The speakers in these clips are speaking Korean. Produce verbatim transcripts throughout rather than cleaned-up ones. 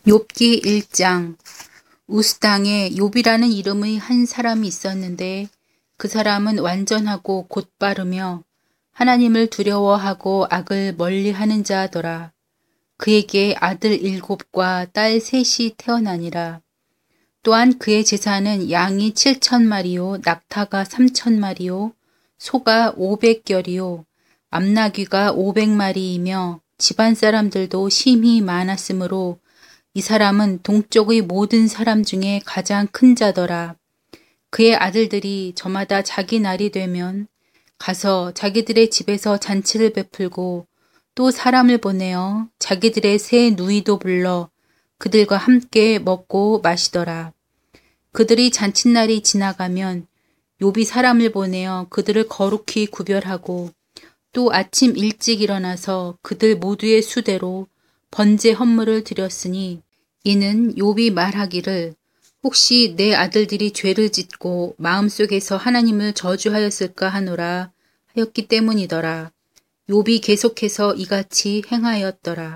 욥기 일 장. 우스 땅에 욥이라는 이름의 한 사람이 있었는데 그 사람은 완전하고 곧바르며 하나님을 두려워하고 악을 멀리하는 자더라. 그에게 아들 일곱과 딸 셋이 태어나니라. 또한 그의 재산은 양이 칠천 마리요 낙타가 삼천 마리요 소가 오백 결이요 암나귀가 오백 마리이며 집안 사람들도 심히 많았으므로 이 사람은 동쪽의 모든 사람 중에 가장 큰 자더라. 그의 아들들이 저마다 자기 날이 되면 가서 자기들의 집에서 잔치를 베풀고 또 사람을 보내어 자기들의 새 누이도 불러 그들과 함께 먹고 마시더라. 그들이 잔칫날이 지나가면 욥이 사람을 보내어 그들을 거룩히 구별하고 또 아침 일찍 일어나서 그들 모두의 수대로 번제 헌물을 드렸으니 이는 욥이 말하기를 혹시 내 아들들이 죄를 짓고 마음속에서 하나님을 저주하였을까 하노라 하였기 때문이더라. 욥이 계속해서 이같이 행하였더라.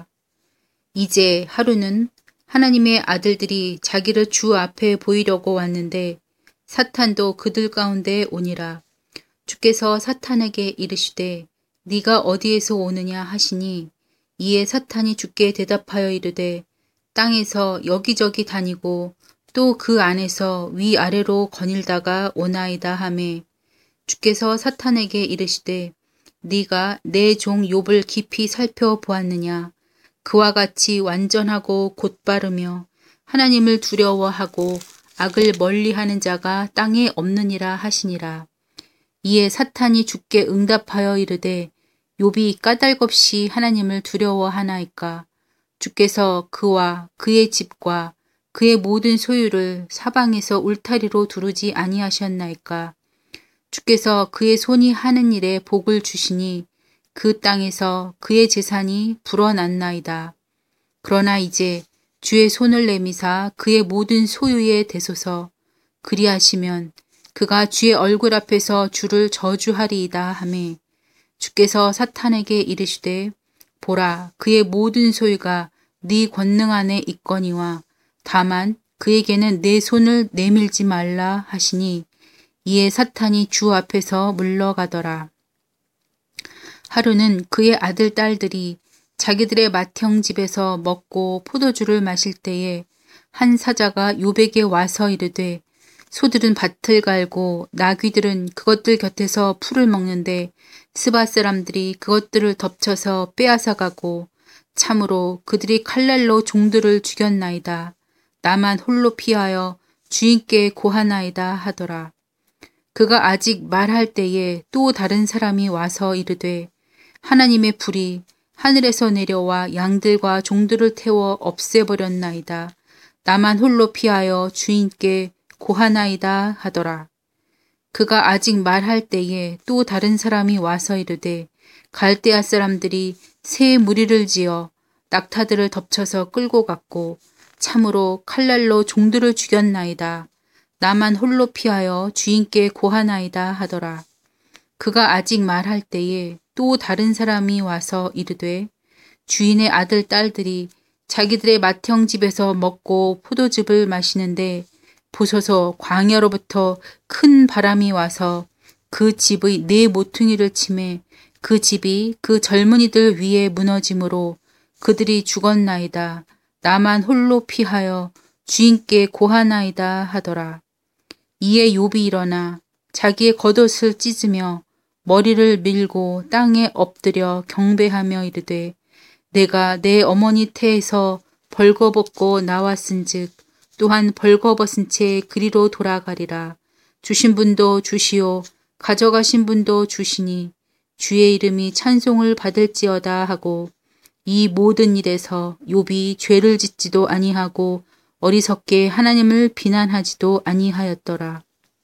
이제 하루는 하나님의 아들들이 자기를 주 앞에 보이려고 왔는데 사탄도 그들 가운데 오니라. 주께서 사탄에게 이르시되 네가 어디에서 오느냐 하시니 이에 사탄이 주께 대답하여 이르되 땅에서 여기저기 다니고 또 그 안에서 위아래로 거닐다가 오나이다 하매 주께서 사탄에게 이르시되 네가 내 종 욥을 깊이 살펴보았느냐. 그와 같이 완전하고 곧바르며 하나님을 두려워하고 악을 멀리하는 자가 땅에 없느니라 하시니라. 이에 사탄이 주께 응답하여 이르되 욥이 까닭없이 하나님을 두려워하나이까. 주께서 그와 그의 집과 그의 모든 소유를 사방에서 울타리로 두르지 아니하셨나이까. 주께서 그의 손이 하는 일에 복을 주시니 그 땅에서 그의 재산이 불어났나이다. 그러나 이제 주의 손을 내미사 그의 모든 소유에 대소서. 그리하시면 그가 주의 얼굴 앞에서 주를 저주하리이다 하매 주께서 사탄에게 이르시되 보라 그의 모든 소유가 네 권능 안에 있거니와 다만 그에게는 내 손을 내밀지 말라 하시니 이에 사탄이 주 앞에서 물러가더라. 하루는 그의 아들 딸들이 자기들의 맏형 집에서 먹고 포도주를 마실 때에 한 사자가 욥에게 와서 이르되 소들은 밭을 갈고 나귀들은 그것들 곁에서 풀을 먹는데 스바 사람들이 그것들을 덮쳐서 빼앗아 가고 참으로 그들이 칼날로 종들을 죽였나이다. 나만 홀로 피하여 주인께 고하나이다 하더라. 그가 아직 말할 때에 또 다른 사람이 와서 이르되 하나님의 불이 하늘에서 내려와 양들과 종들을 태워 없애버렸나이다. 나만 홀로 피하여 주인께 고하나이다 하더라. 그가 아직 말할 때에 또 다른 사람이 와서 이르되 갈대아 사람들이 새 무리를 지어 낙타들을 덮쳐서 끌고 갔고 참으로 칼날로 종들을 죽였나이다. 나만 홀로 피하여 주인께 고하나이다 하더라. 그가 아직 말할 때에 또 다른 사람이 와서 이르되 주인의 아들 딸들이 자기들의 맏형 집에서 먹고 포도즙을 마시는데 보소서 광야로부터 큰 바람이 와서 그 집의 네 모퉁이를 치매 그 집이 그 젊은이들 위에 무너짐으로 그들이 죽었나이다. 나만 홀로 피하여 주인께 고하나이다 하더라. 이에 욥이 일어나 자기의 겉옷을 찢으며 머리를 밀고 땅에 엎드려 경배하며 이르되 내가 내 어머니 태에서 벌거벗고 나왔은즉 또한 벌거벗은 채 그리로 돌아가리라. 주신 분도 주시오 가져가신 분도 주시니 주의 이름이 찬송을 받을지어다 하고 이 모든 일에서 욥이 죄를 짓지도 아니하고 어리석게 하나님을 비난하지도 아니하였더라.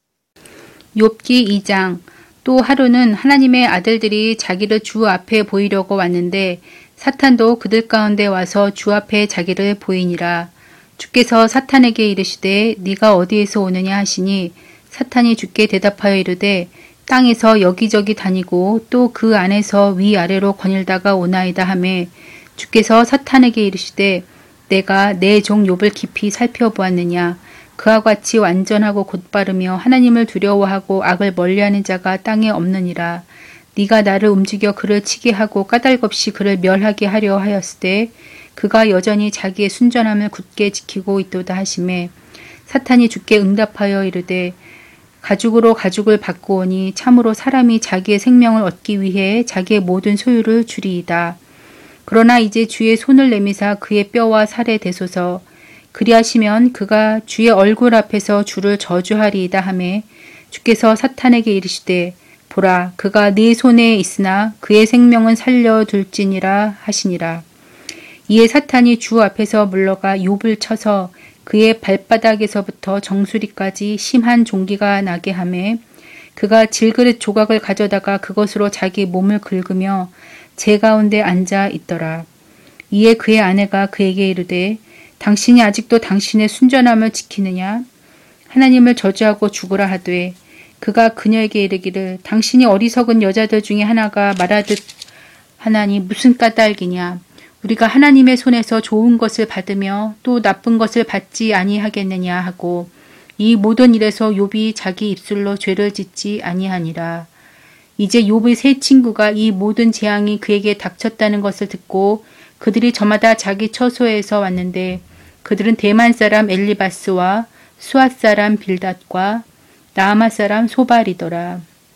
욥기 이 장. 또 하루는 하나님의 아들들이 자기를 주 앞에 보이려고 왔는데 사탄도 그들 가운데 와서 주 앞에 자기를 보이니라. 주께서 사탄에게 이르시되 네가 어디에서 오느냐 하시니 사탄이 주께 대답하여 이르되 땅에서 여기저기 다니고 또 그 안에서 위아래로 거닐다가 오나이다 하매 주께서 사탄에게 이르시되 내가 내 종 욥을 깊이 살펴보았느냐. 그와 같이 완전하고 곧바르며 하나님을 두려워하고 악을 멀리하는 자가 땅에 없느니라. 네가 나를 움직여 그를 치게 하고 까닭없이 그를 멸하게 하려 하였을 때 그가 여전히 자기의 순전함을 굳게 지키고 있도다 하시매 사탄이 주께 응답하여 이르되 가죽으로 가죽을 바꾸오니 참으로 사람이 자기의 생명을 얻기 위해 자기의 모든 소유를 주리이다. 그러나 이제 주의 손을 내미사 그의 뼈와 살에 대소서. 그리하시면 그가 주의 얼굴 앞에서 주를 저주하리이다 하매 주께서 사탄에게 이르시되 보라 그가 네 손에 있으나 그의 생명은 살려둘지니라 하시니라. 이에 사탄이 주 앞에서 물러가 욥을 쳐서 그의 발바닥에서부터 정수리까지 심한 종기가 나게 하매 그가 질그릇 조각을 가져다가 그것으로 자기 몸을 긁으며 제 가운데 앉아 있더라. 이에 그의 아내가 그에게 이르되 당신이 아직도 당신의 순전함을 지키느냐? 하나님을 저주하고 죽으라 하되 그가 그녀에게 이르기를 당신이 어리석은 여자들 중에 하나가 말하듯 하나니 무슨 까닭이냐? 우리가 하나님의 손에서 좋은 것을 받으며 또 나쁜 것을 받지 아니하겠느냐 하고 이 모든 일에서 욥이 자기 입술로 죄를 짓지 아니하니라. 이제 욥의 세 친구가 이 모든 재앙이 그에게 닥쳤다는 것을 듣고 그들이 저마다 자기 처소에서 왔는데 그들은 대만 사람 엘리바스와 수앗 사람 빌닷과 나아마 사람 소발이더라.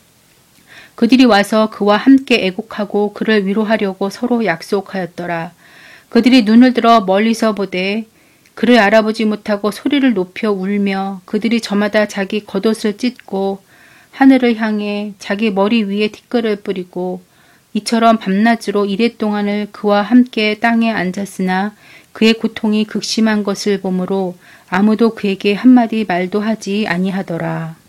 그들이 와서 그와 함께 애곡하고 그를 위로하려고 서로 약속하였더라. 그들이 눈을 들어 멀리서 보되 그를 알아보지 못하고 소리를 높여 울며 그들이 저마다 자기 겉옷을 찢고 하늘을 향해 자기 머리 위에 티끌을 뿌리고 이처럼 밤낮으로 이랫 동안을 그와 함께 땅에 앉았으나 그의 고통이 극심한 것을 보므로 아무도 그에게 한마디 말도 하지 아니하더라.